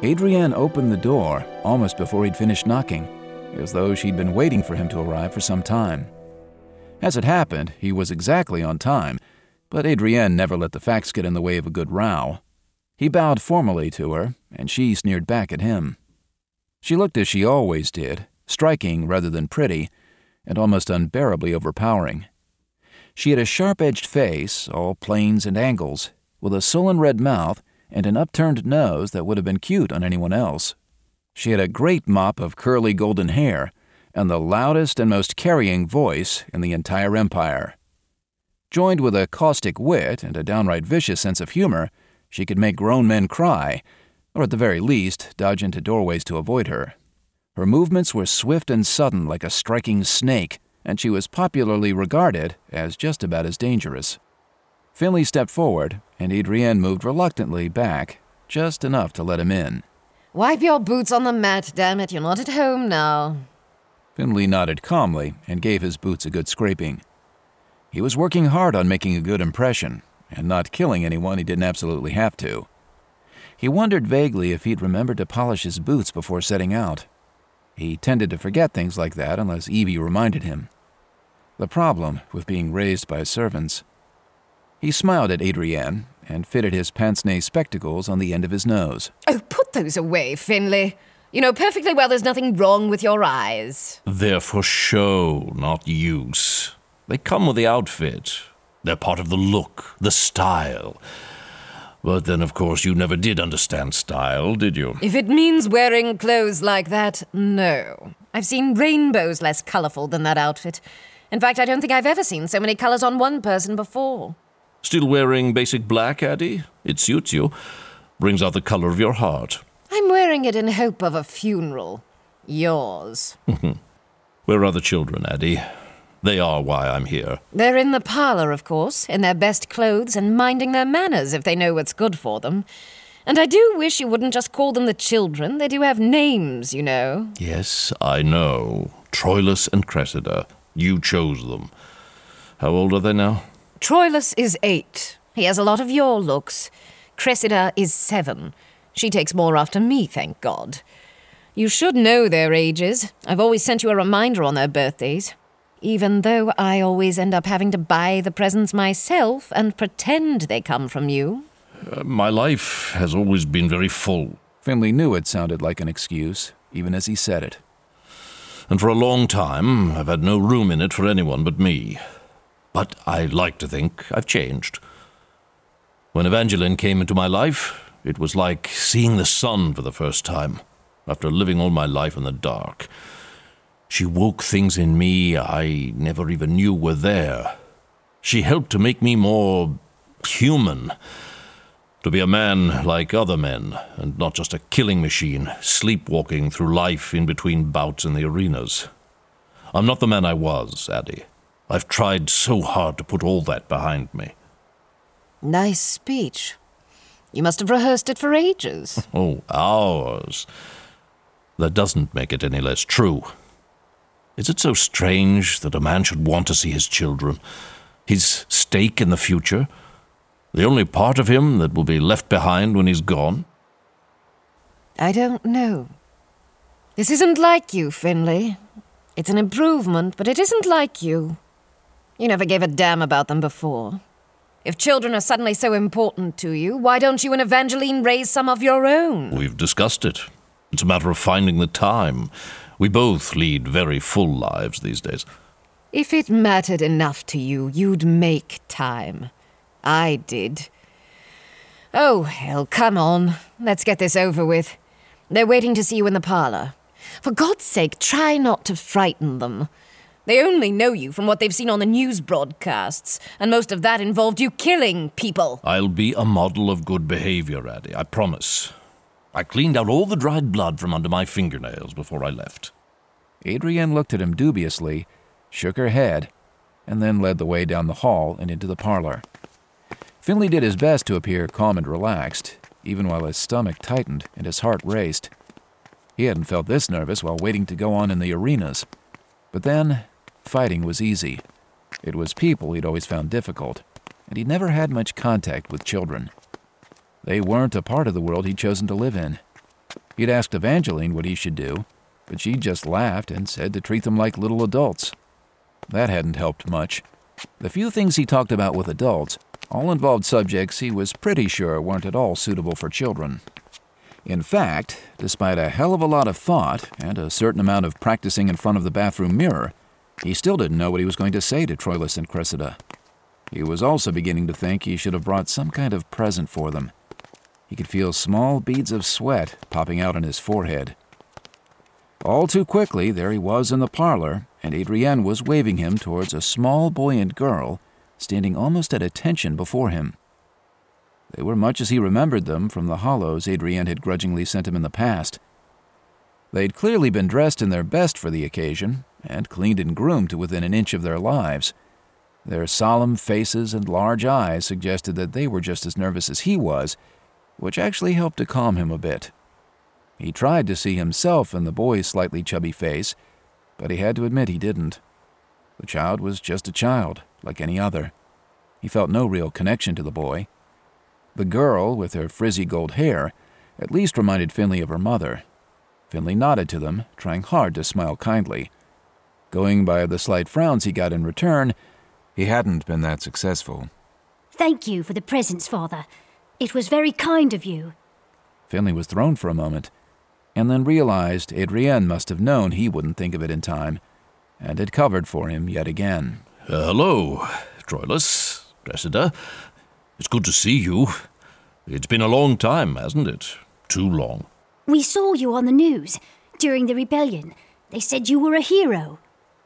Adrienne opened the door almost before he'd finished knocking, as though she'd been waiting for him to arrive for some time. As it happened, he was exactly on time, but Adrienne never let the facts get in the way of a good row. He bowed formally to her, and she sneered back at him. She looked as she always did, striking rather than pretty, and almost unbearably overpowering. She had a sharp-edged face, all planes and angles, with a sullen red mouth and an upturned nose that would have been cute on anyone else. She had a great mop of curly golden hair and the loudest and most carrying voice in the entire empire. Joined with a caustic wit and a downright vicious sense of humor, she could make grown men cry, or at the very least, dodge into doorways to avoid her. Her movements were swift and sudden like a striking snake, and she was popularly regarded as just about as dangerous. Finley stepped forward, and Adrienne moved reluctantly back, just enough to let him in. Wipe your boots on the mat, damn it, you're not at home now. Finley nodded calmly and gave his boots a good scraping. He was working hard on making a good impression, and not killing anyone he didn't absolutely have to. He wondered vaguely if he'd remembered to polish his boots before setting out. He tended to forget things like that unless Evie reminded him. The problem with being raised by servants. He smiled at Adrienne and fitted his pince-nez spectacles on the end of his nose. Oh, put those away, Finley. You know perfectly well there's nothing wrong with your eyes. They're for show, not use. They come with the outfit. They're part of the look, the style. But then, of course, you never did understand style, did you? If it means wearing clothes like that, no. I've seen rainbows less colourful than that outfit. In fact, I don't think I've ever seen so many colours on one person before. Still wearing basic black, Addie? It suits you. Brings out the colour of your heart. I'm wearing it in hope of a funeral. Yours. Where are the children, Addie? They are why I'm here. They're in the parlour, of course, in their best clothes and minding their manners if they know what's good for them. And I do wish you wouldn't just call them the children. They do have names, you know. Yes, I know. Troilus and Cressida. You chose them. How old are they now? Troilus is 8. He has a lot of your looks. Cressida is 7. She takes more after me, thank God. You should know their ages. I've always sent you a reminder on their birthdays. Even though I always end up having to buy the presents myself and pretend they come from you. My life has always been very full. Finley knew it sounded like an excuse, even as he said it. And for a long time, I've had no room in it for anyone but me. But I like to think I've changed. When Evangeline came into my life, it was like seeing the sun for the first time, after living all my life in the dark. She woke things in me I never even knew were there. She helped to make me more human, to be a man like other men, and not just a killing machine, sleepwalking through life in between bouts in the arenas. I'm not the man I was, Addie. I've tried so hard to put all that behind me. Nice speech. You must have rehearsed it for ages. Oh, hours. That doesn't make it any less true. Is it so strange that a man should want to see his children, his stake in the future, the only part of him that will be left behind when he's gone? I don't know. This isn't like you, Finley. It's an improvement, but it isn't like you. You never gave a damn about them before. If children are suddenly so important to you, why don't you and Evangeline raise some of your own? We've discussed it. It's a matter of finding the time. We both lead very full lives these days. If it mattered enough to you, you'd make time. I did. Oh, hell, come on. Let's get this over with. They're waiting to see you in the parlour. For God's sake, try not to frighten them. They only know you from what they've seen on the news broadcasts, and most of that involved you killing people. I'll be a model of good behavior, Addie, I promise. I cleaned out all the dried blood from under my fingernails before I left. Adrienne looked at him dubiously, shook her head, and then led the way down the hall and into the parlor. Finley did his best to appear calm and relaxed, even while his stomach tightened and his heart raced. He hadn't felt this nervous while waiting to go on in the arenas. But then, fighting was easy. It was people he'd always found difficult, and he'd never had much contact with children. They weren't a part of the world he'd chosen to live in. He'd asked Evangeline what he should do, but she just laughed and said to treat them like little adults. That hadn't helped much. The few things he talked about with adults all involved subjects he was pretty sure weren't at all suitable for children. In fact, despite a hell of a lot of thought and a certain amount of practicing in front of the bathroom mirror, he still didn't know what he was going to say to Troilus and Cressida. He was also beginning to think he should have brought some kind of present for them. He could feel small beads of sweat popping out on his forehead. All too quickly, there he was in the parlor, and Adrienne was waving him towards a small boy and girl standing almost at attention before him. They were much as he remembered them from the hollows Adrienne had grudgingly sent him in the past. They'd clearly been dressed in their best for the occasion, and cleaned and groomed to within an inch of their lives. Their solemn faces and large eyes suggested that they were just as nervous as he was, which actually helped to calm him a bit. He tried to see himself in the boy's slightly chubby face, but he had to admit he didn't. The child was just a child, like any other. He felt no real connection to the boy. The girl, with her frizzy gold hair, at least reminded Finley of her mother. Finley nodded to them, trying hard to smile kindly. Going by the slight frowns he got in return, he hadn't been that successful. Thank you for the presents, Father. It was very kind of you. Finley was thrown for a moment, and then realized Adrienne must have known he wouldn't think of it in time, and had covered for him yet again. Hello, Troilus, Cressida. It's good to see you. It's been a long time, hasn't it? Too long. We saw you on the news during the rebellion. They said you were a hero.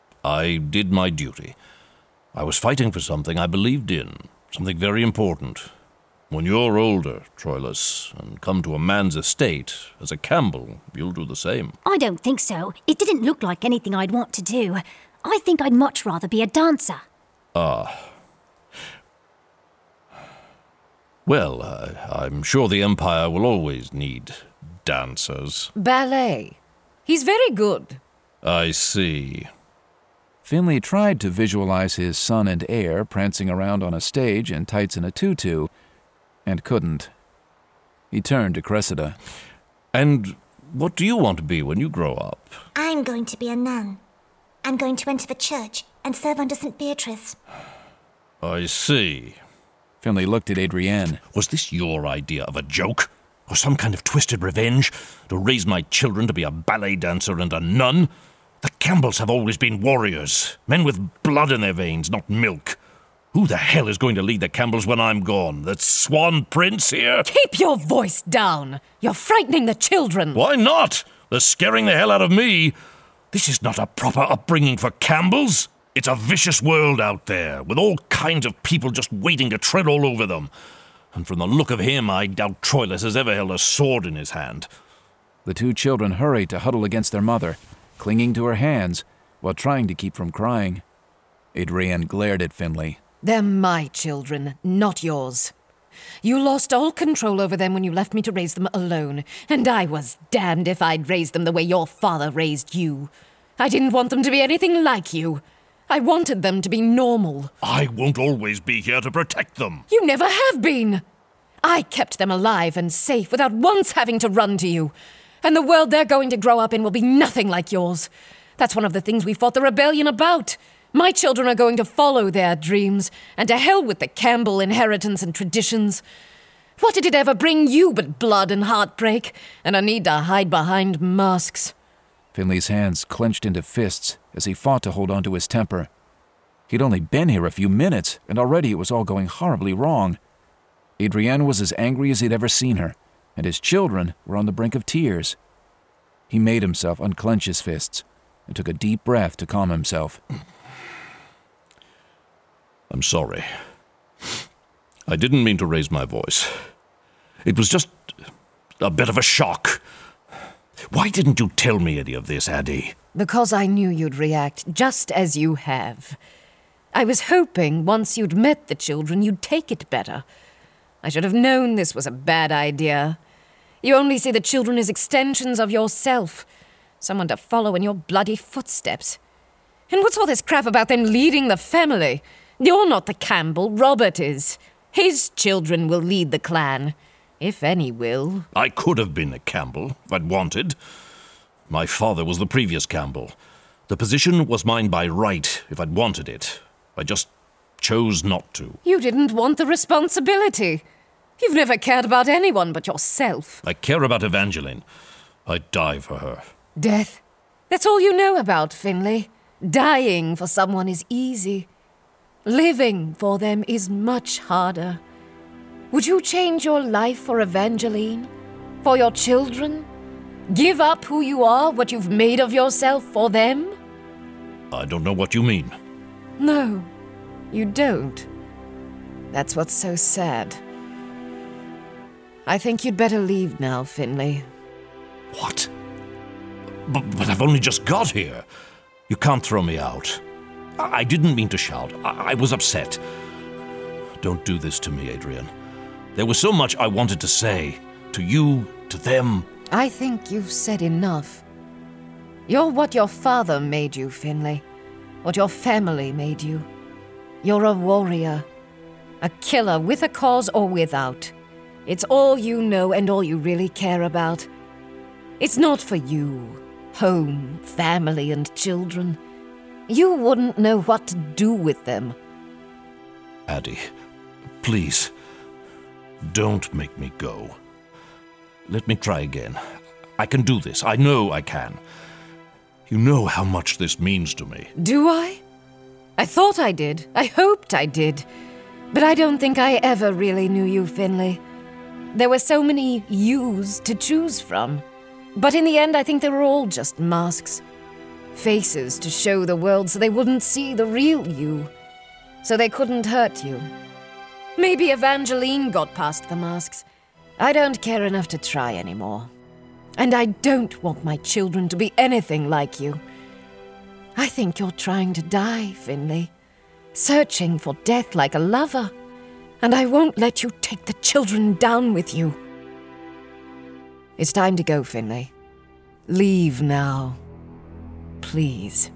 I did my duty. I was fighting for something I believed in, something very important. When you're older, Troilus, and come to a man's estate, as a Campbell, you'll do the same. I don't think so. It didn't look like anything I'd want to do. I think I'd much rather be a dancer. Well, I'm sure the Empire will always need dancers. Ballet. He's very good. I see. Finley tried to visualize his son and heir prancing around on a stage in tights and a tutu, and couldn't. He turned to Cressida. And what do you want to be when you grow up? I'm going to be a nun. I'm going to enter the church and serve under St. Beatrice. I see. Finley looked at Adrienne. Was this your idea of a joke? Or some kind of twisted revenge? To raise my children to be a ballet dancer and a nun? The Campbells have always been warriors. Men with blood in their veins, not milk. Who the hell is going to lead the Campbells when I'm gone? That Swan Prince here? Keep your voice down. You're frightening the children. Why not? They're scaring the hell out of me. This is not a proper upbringing for Campbells. It's a vicious world out there, with all kinds of people just waiting to tread all over them. And from the look of him, I doubt Troilus has ever held a sword in his hand. The two children hurried to huddle against their mother, clinging to her hands, while trying to keep from crying. Adrienne glared at Finley. They're my children, not yours. You lost all control over them when you left me to raise them alone, and I was damned if I'd raised them the way your father raised you. I didn't want them to be anything like you. I wanted them to be normal. I won't always be here to protect them. You never have been. I kept them alive and safe without once having to run to you. And the world they're going to grow up in will be nothing like yours. That's one of the things we fought the rebellion about. My children are going to follow their dreams, and to hell with the Campbell inheritance and traditions. What did it ever bring you but blood and heartbreak, and a need to hide behind masks? Finley's hands clenched into fists as he fought to hold on to his temper. He'd only been here a few minutes, and already it was all going horribly wrong. Adrienne was as angry as he'd ever seen her, and his children were on the brink of tears. He made himself unclench his fists and took a deep breath to calm himself. I'm sorry. I didn't mean to raise my voice. It was just a bit of a shock. Why didn't you tell me any of this, Addie? Because I knew you'd react just as you have. I was hoping once you'd met the children, you'd take it better. I should have known this was a bad idea. You only see the children as extensions of yourself, someone to follow in your bloody footsteps. And what's all this crap about them leading the family? You're not the Campbell, Robert is. His children will lead the clan. If any will. I could have been a Campbell if I'd wanted. My father was the previous Campbell. The position was mine by right if I'd wanted it. I just chose not to. You didn't want the responsibility. You've never cared about anyone but yourself. I care about Evangeline. I'd die for her. Death? That's all you know about, Finlay. Dying for someone is easy. Living for them is much harder. Would you change your life for Evangeline? For your children? Give up who you are, what you've made of yourself for them? I don't know what you mean. No, you don't. That's what's so sad. I think you'd better leave now, Finlay. What? But I've only just got here. You can't throw me out. I didn't mean to shout. I was upset. Don't do this to me, Adrian. There was so much I wanted to say. To you, to them. I think you've said enough. You're what your father made you, Finlay. What your family made you. You're a warrior. A killer with a cause or without. It's all you know and all you really care about. It's not for you. Home, family, and children. You wouldn't know what to do with them. Addie, please, don't make me go. Let me try again. I can do this. I know I can. You know how much this means to me. Do I? I thought I did. I hoped I did. But I don't think I ever really knew you, Finlay. There were so many yous to choose from. But in the end, I think they were all just masks. Faces to show the world so they wouldn't see the real you. So they couldn't hurt you. Maybe Evangeline got past the masks. I don't care enough to try anymore. And I don't want my children to be anything like you. I think you're trying to die, Finlay. Searching for death like a lover. And I won't let you take the children down with you. It's time to go, Finlay. Leave now. Please.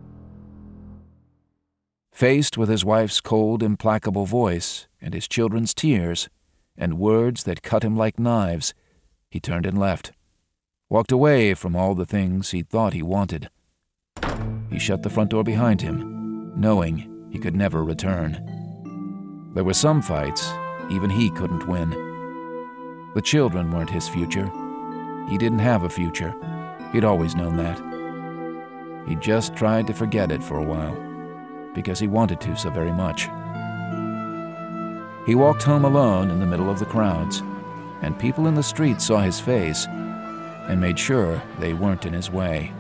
Faced with his wife's cold, implacable voice and his children's tears and words that cut him like knives, he turned and left, walked away from all the things he thought he wanted. He shut the front door behind him, knowing he could never return. There were some fights even he couldn't win. The children weren't his future. He didn't have a future. He'd always known that. He just tried to forget it for a while, because he wanted to so very much. He walked home alone in the middle of the crowds, and people in the street saw his face and made sure they weren't in his way.